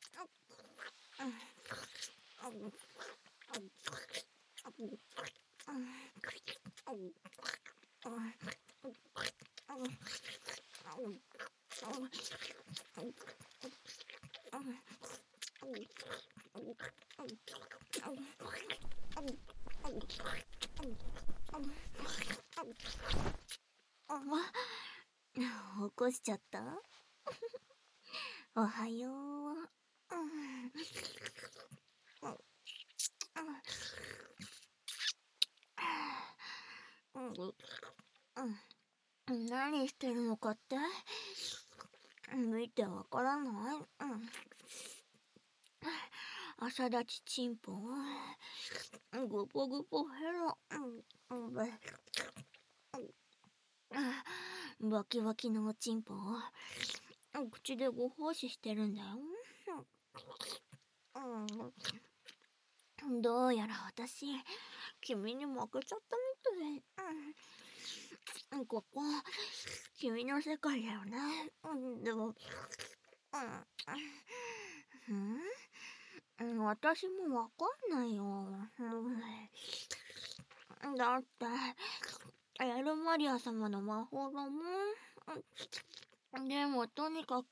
起こしちゃった？おはよう。何してるのかって見てわからない？朝立ちチンポ、ぐぽぐぽヘロ、バキバキのおチンポを口でご奉仕してるんだよ。どうやら私、君に負けちゃったみたい。ここ、君の世界だよね。でも、私もわかんないよ。だって、エルマリア様の魔法だもん。でもとにかく、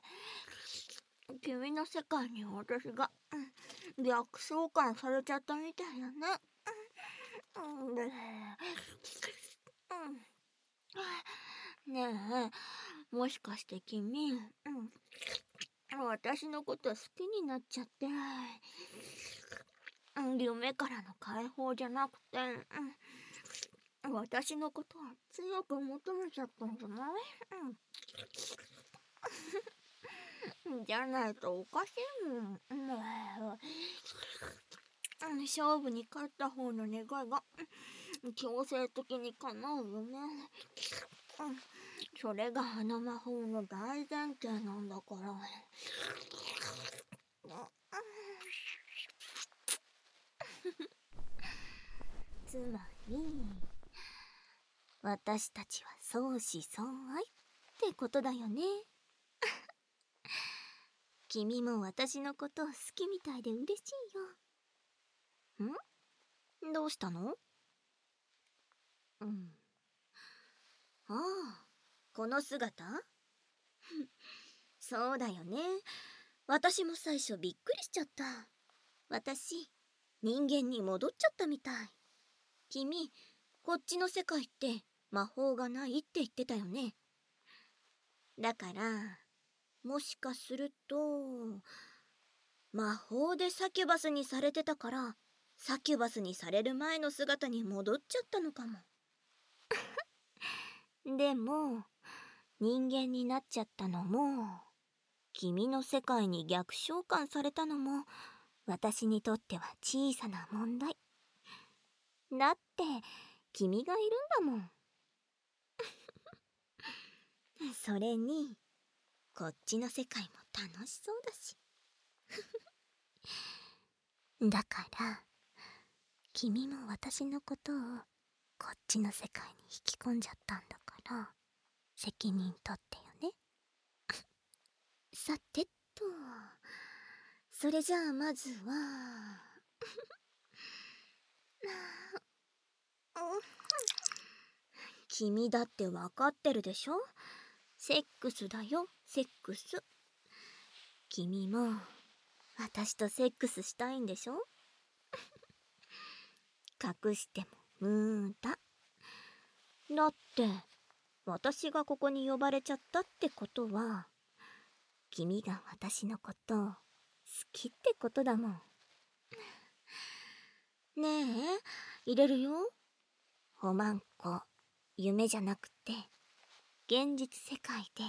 君の世界に私が逆召喚されちゃったみたいだね。ねえ、もしかして君、私のこと好きになっちゃって、夢からの解放じゃなくて、私のことを強く求めちゃったんじゃない？じゃないとおかしいもん。勝負に勝った方の願いが強制的に叶うよね。それがあの魔法の大前提なんだから。つまり、私たちは相思相愛ってことだよね。君も私のことを好きみたいで嬉しいよ。どうしたの？ああ、この姿？そうだよね。私も最初びっくりしちゃった。私、人間に戻っちゃったみたい。君、こっちの世界って魔法がないって言ってたよね。だから、もしかすると、魔法でサキュバスにされてたから、サキュバスにされる前の姿に戻っちゃったのかも。でも、人間になっちゃったのも、君の世界に逆召喚されたのも、私にとっては小さな問題。だって、君がいるんだもん。それに、こっちの世界も楽しそうだし。だから、君も私のことをこっちの世界に引き込んじゃったんだから、責任取ってよね。さてと、それじゃあまずは、君だってわかってるでしょ？セックスだよ、セックス。君も私とセックスしたいんでしょ？隠しても無駄。だって私がここに呼ばれちゃったってことは、君が私のことを好きってことだもん。ねえ、入れるよ。おまんこ、夢じゃなくて現実世界で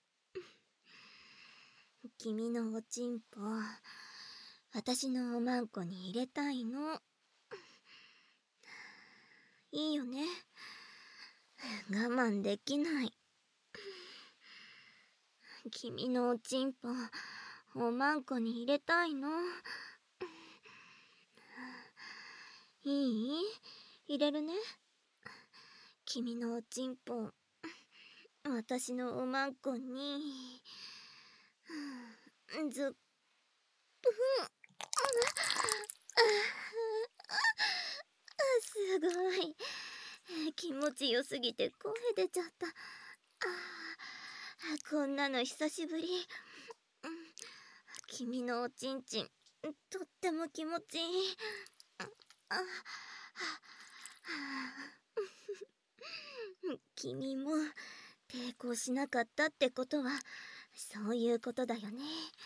君のおちんぽ私のおまんこに入れたいの。いいよね。我慢できない。君のおちんぽおまんこに入れたいの。いい？入れるね。君のおちんぽ私のおまんこにずっすごい。気持ちよすぎて声出ちゃった。こんなの久しぶり。君のおちんちん、とっても気持ちいい。君も抵抗しなかったってことはそういうことだよね。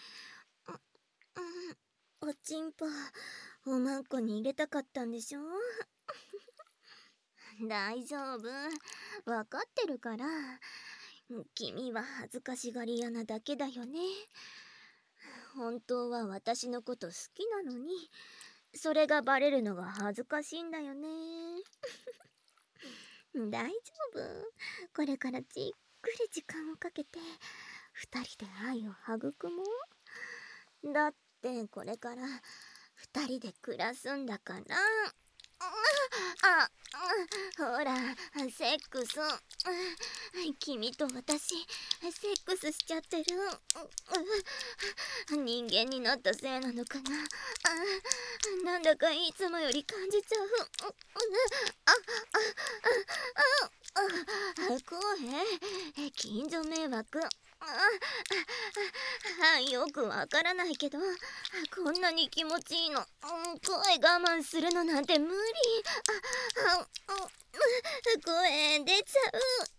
おちんぽおまんこに入れたかったんでしょ。大丈夫、わかってるから。君は恥ずかしがり屋なだけだよね。本当は私のこと好きなのに、それがバレるのが恥ずかしいんだよね。大丈夫、これからじっくり時間をかけて2人で愛を育もう。だってこれから2人で暮らすんだから。ほら、セックス。君と私セックスしちゃってる。人間になったせいなのかな。なんだかいつもより感じちゃう。声、近所迷惑。よくわからないけど、こんなに気持ちいいの。声我慢するのなんて無理。声出ちゃう。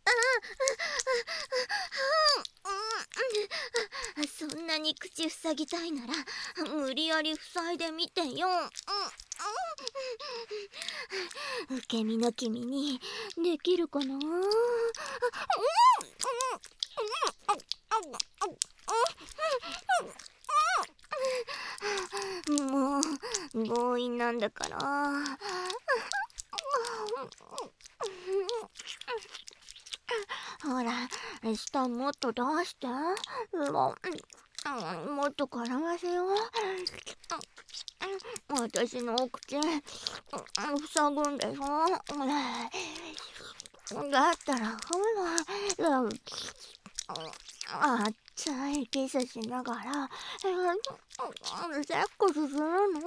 そんなに口塞ぎたいなら無理やり塞いでみてよ。受け身の君にできるかな。もう強引なんだから。ほら、舌もっと出して。もっと絡ませよう。私のお口塞ぐんでしょ。だったらほら、あっちいキスしながらセックスするの。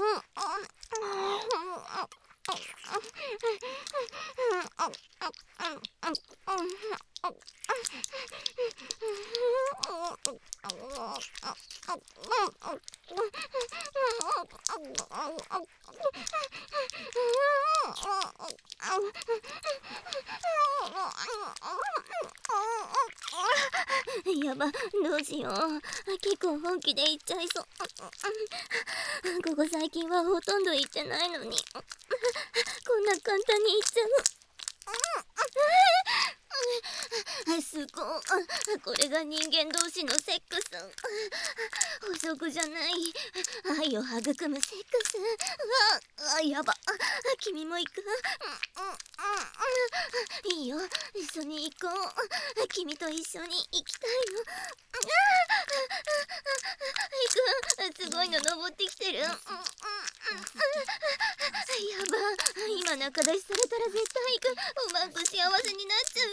やば、どうしよう。結構本気で言っちゃいそう。ここ最近はほとんど言ってないのに、こんな簡単に言っちゃう。すごい。これが人間同士のセックス。捕食じゃない愛を育むセックス。やば。君も行く？いいよ、一緒に行こう。君と一緒に行きたいの。行く。すごいの登ってきてる。やば、今仲出しされたら絶対行く。おまんこ幸せになっちゃう。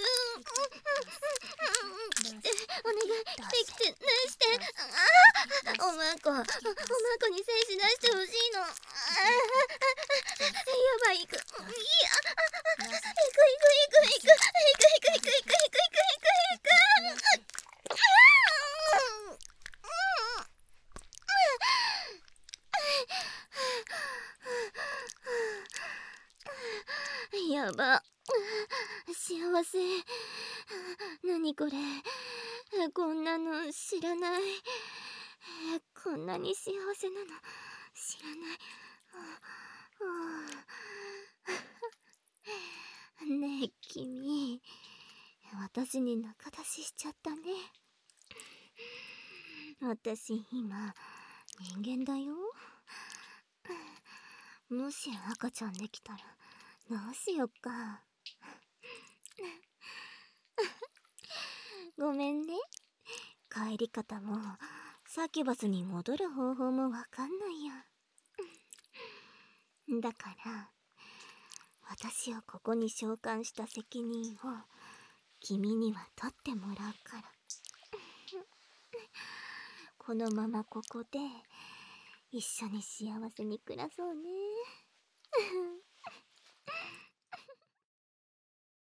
来て、お願い、来て、ねして。おまんこに精子出してほしいの。やばい、行く。いや、行く。やば、幸せ。何これ、こんなの知らない。こんなに幸せなの知らない。ねえ君、私に仲出ししちゃったね。私今人間だよ。もし赤ちゃんできたらどうしよっか。ごめんね。帰り方もサキュバスに戻る方法もわかんないや。だから私をここに召喚した責任を君には取ってもらうから。このままここで一緒に幸せに暮らそうね。